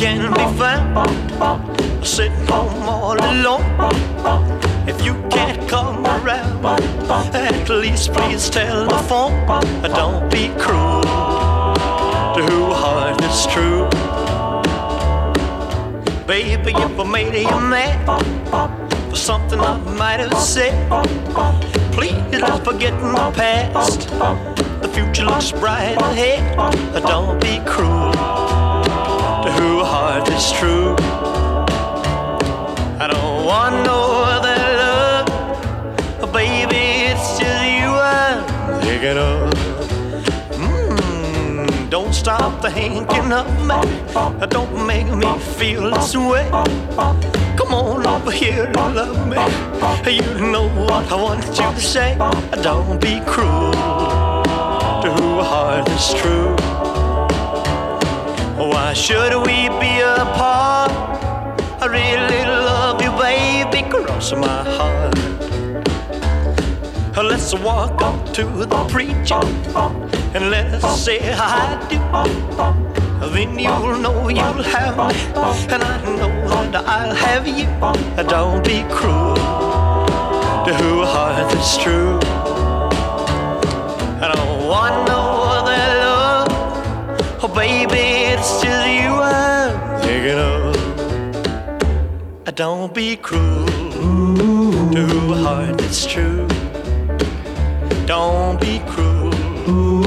can be found sitting home all alone. If you can't come around, at least please telephone. Don't be cruel to who heart is true. Baby, if I made you mad for something I might have said, please let's forget the past. The future looks bright ahead. Don't be cruel to who heart is true. I don't want no other love, baby, it's just you I'm thinking of. Don't stop thinking of me. Don't make me feel this way. Come on over here and love me. You know what I want you to say. Don't be cruel to who heart is true. Why should we be apart? I really love you, baby, cross my heart. Let's walk up to the preacher and let's say I do. Then you'll know you'll have me, and I know that I'll have you. Don't be cruel to who heart is true. I don't want no other love, oh baby, it's just you I'm thinking of. Don't be cruel to who heart is true. Don't be cruel